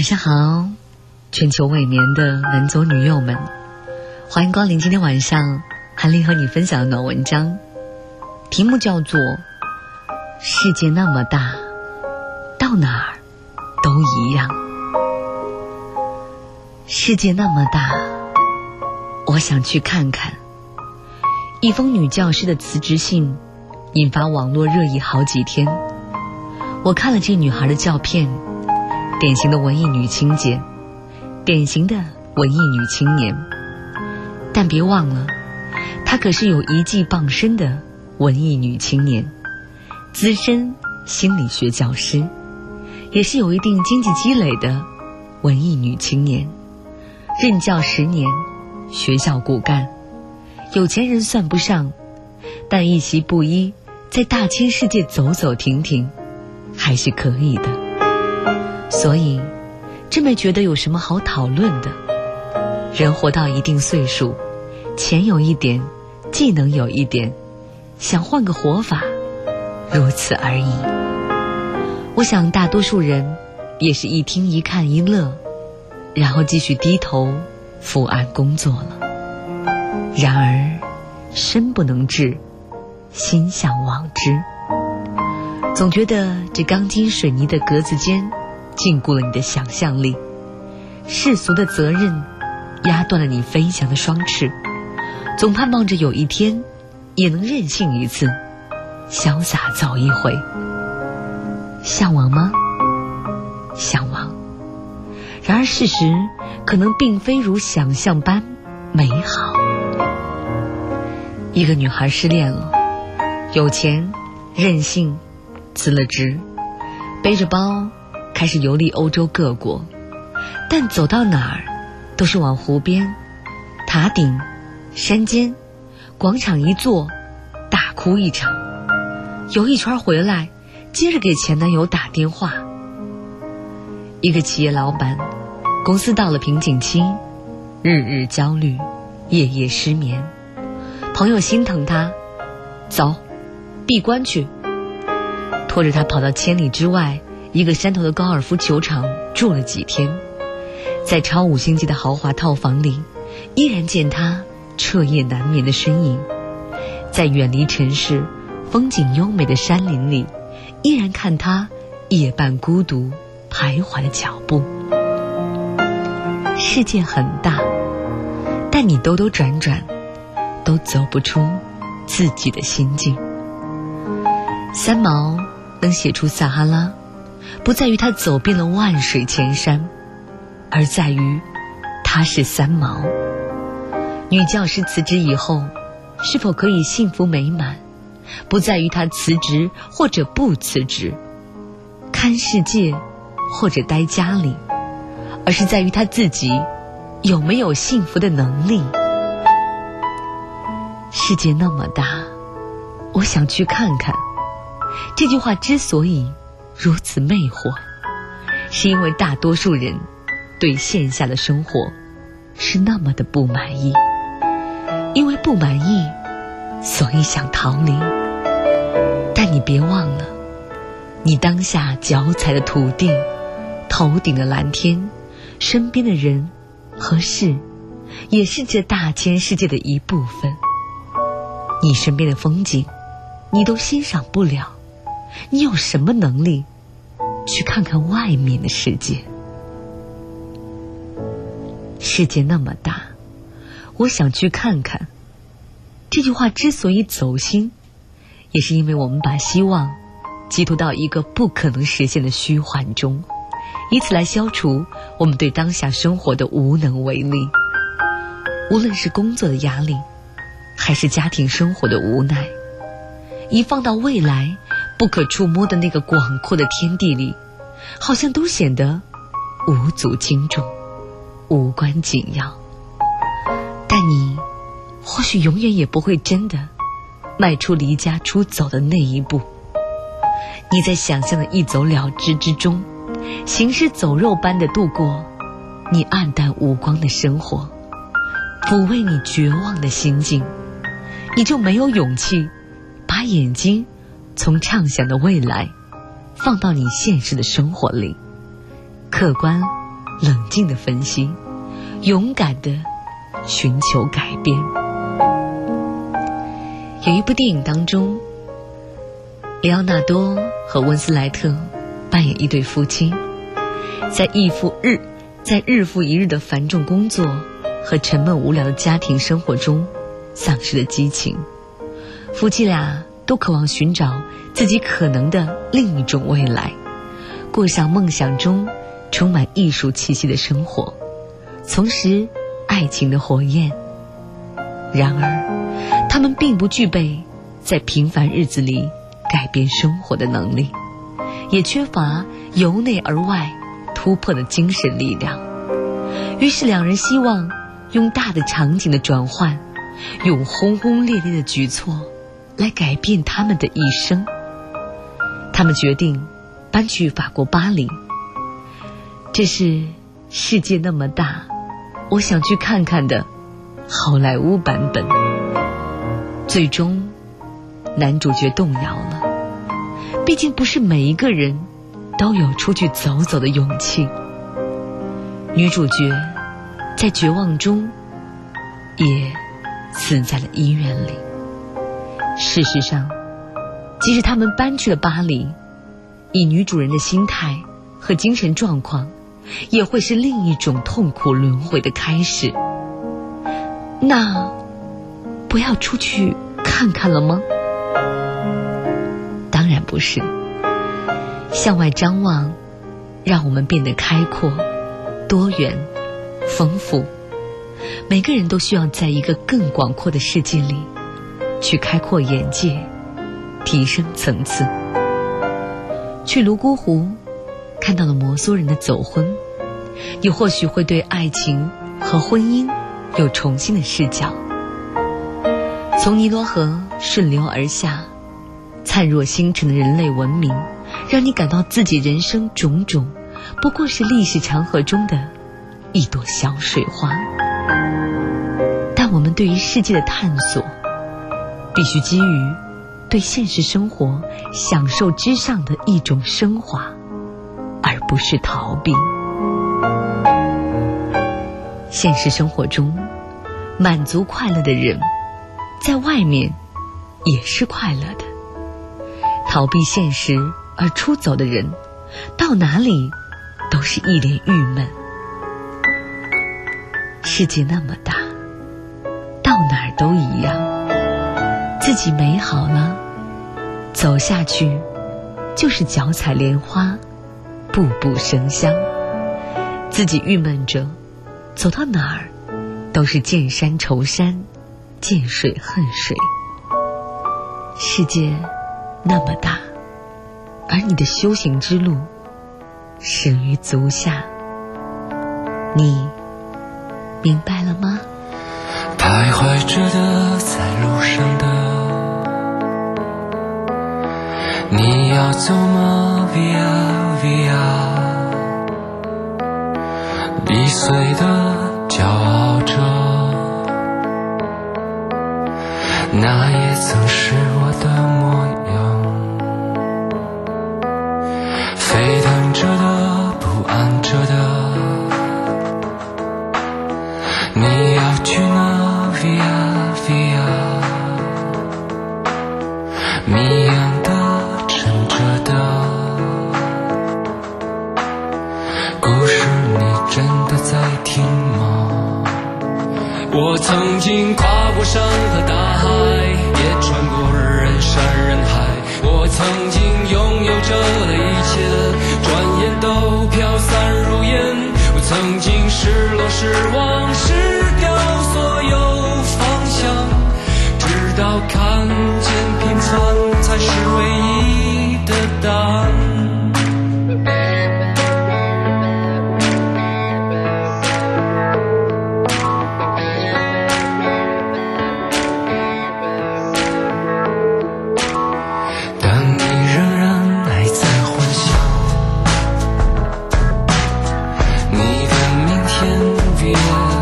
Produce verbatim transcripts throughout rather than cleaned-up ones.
上好，全球未眠的男左女右们，欢迎光临今天晚上韩林和你分享的暖文章，题目叫做世界那么大，到哪儿都一样。世界那么大，我想去看看。一封女教师的辞职信引发网络热议好几天。我看了这女孩的照片，典型的文艺女青姐，典型的文艺女青年。但别忘了，她可是有一技傍身的文艺女青年，资深心理学教师，也是有一定经济积累的文艺女青年。任教十年，学校骨干，有钱人算不上，但一席布衣，在大千世界走走停停，还是可以的。所以真没觉得有什么好讨论的。人活到一定岁数，钱有一点，技能有一点，想换个活法，如此而已。我想大多数人也是一听一看一乐，然后继续低头伏案工作了。然而身不能至，心向往之。总觉得这钢筋水泥的格子间禁锢了你的想象力，世俗的责任压断了你飞翔的双翅，总盼望着有一天也能任性一次，潇洒走一回。向往吗？向往。然而事实可能并非如想象般美好。一个女孩失恋了，有钱，任性，辞了职，背着包开始游历欧洲各国，但走到哪儿都是往湖边、塔顶、山间、广场一坐，大哭一场。游一圈回来，接着给前男友打电话。一个企业老板，公司到了瓶颈期，日日焦虑，夜夜失眠。朋友心疼他，走，闭关去。拖着他跑到千里之外一个山头的高尔夫球场住了几天，在超五星级的豪华套房里，依然见他彻夜难眠的身影。在远离城市风景优美的山林里，依然看他夜半孤独徘徊的脚步。世界很大，但你兜兜转转都走不出自己的心境。三毛能写出撒哈拉，不在于他走遍了万水千山，而在于他是三毛。女教师辞职以后是否可以幸福美满，不在于她辞职或者不辞职，看世界或者待家里，而是在于她自己有没有幸福的能力。世界那么大，我想去看看。这句话之所以如此魅惑，是因为大多数人对线下的生活是那么的不满意，因为不满意，所以想逃离。但你别忘了，你当下脚踩的土地，头顶的蓝天，身边的人和事，也是这大千世界的一部分。你身边的风景你都欣赏不了，你有什么能力去看看外面的世界？世界那么大，我想去看看。这句话之所以走心，也是因为我们把希望寄托到一个不可能实现的虚幻中，以此来消除我们对当下生活的无能为力。无论是工作的压力，还是家庭生活的无奈，一放到未来不可触摸的那个广阔的天地里，好像都显得无足轻重，无关紧要。但你或许永远也不会真的迈出离家出走的那一步。你在想象的一走了之之中，行尸走肉般的度过你暗淡无光的生活，抚慰你绝望的心境，你就没有勇气把眼睛从畅想的未来放到你现实的生活里，客观冷静地分析，勇敢地寻求改变。有一部电影当中，里奥纳多和温斯莱特扮演一对夫妻，在日复日在日复一日的繁重工作和沉闷无聊的家庭生活中丧失了激情。夫妻俩都渴望寻找自己可能的另一种未来，过上梦想中充满艺术气息的生活，重拾爱情的火焰。然而他们并不具备在平凡日子里改变生活的能力，也缺乏由内而外突破的精神力量。于是两人希望用大的场景的转换，用轰轰烈烈的举措来改变他们的一生。他们决定搬去法国巴黎，这是世界那么大，我想去看看的好莱坞版本。最终男主角动摇了，毕竟不是每一个人都有出去走走的勇气。女主角在绝望中也死在了医院里。事实上，即使他们搬去了巴黎，以女主人的心态和精神状况，也会是另一种痛苦轮回的开始。那不要出去看看了吗？当然不是。向外张望，让我们变得开阔、多元、丰富。每个人都需要在一个更广阔的世界里去开阔眼界，提升层次。去泸沽湖看到了摩梭人的走婚，也或许会对爱情和婚姻有重新的视角。从尼罗河顺流而下，灿若星辰的人类文明，让你感到自己人生种种不过是历史长河中的一朵小水花。但我们对于世界的探索，必须基于对现实生活享受之上的一种升华，而不是逃避。现实生活中，满足快乐的人，在外面也是快乐的。逃避现实而出走的人，到哪里都是一脸郁闷。世界那么大，到哪儿都一样。自己美好了，走下去就是脚踩莲花，步步生香。自己郁闷着，走到哪儿都是见山愁山，见水恨水。世界那么大，而你的修行之路始于足下。你明白了吗？ 徘徊着的，在路上的，你要走吗 ？Via Via， 易碎的骄傲着，那也曾是我的模样。沸腾着的，不安着的，你要去哪 ？Via Via， 谜样的，沉着的，故事你真的在听吗？我曾经跨过山和大海，也穿过人山人海。我曾经拥有着的一切，转眼都飘散如烟。我曾经失落失望失掉所有方向，直到看见平凡才是唯一的答案。Yeah.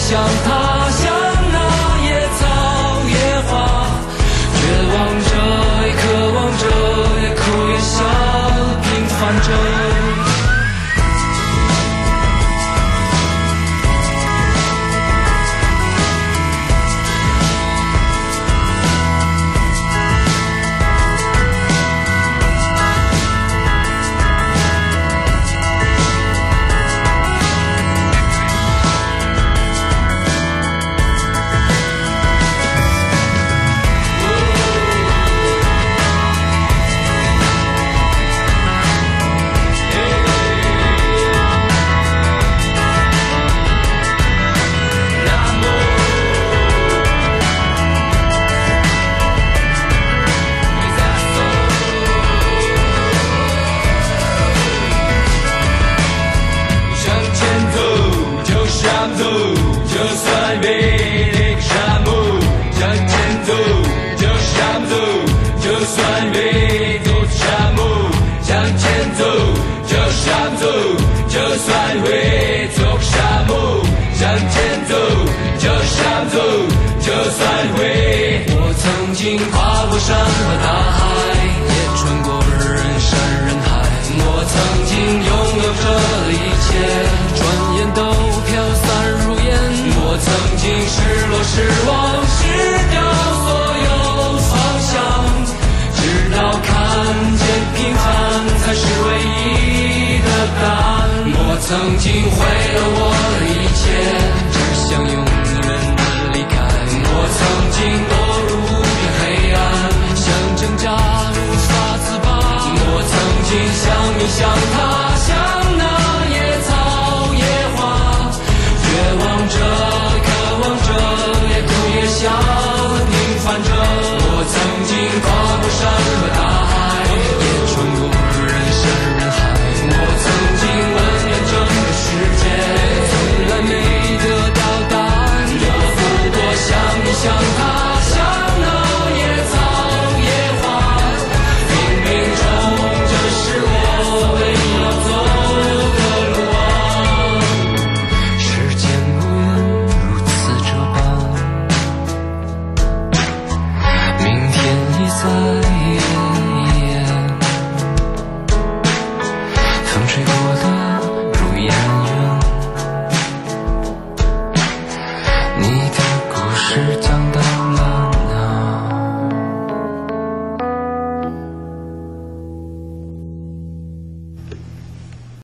像他乡那野草野花，绝望着也渴望着，也哭也笑，平凡着。跨过山和大海，也穿过人山人海。我曾经拥有着一切，转眼都飘散如烟。我曾经失落失望，失掉所有方向，直到看见平凡才是唯一的答案。我曾经毁了我的一切，只想永远的离开。我曾经堕入黑暗，想挣扎无法自拔。我曾经像你像他像那野草野花，绝望着渴望着，也哭也笑平凡着。我曾经跨过山和大海，也穿过人山人海。我曾经问遍整个世界，从来没得到答案。我不过像你像他风吹过的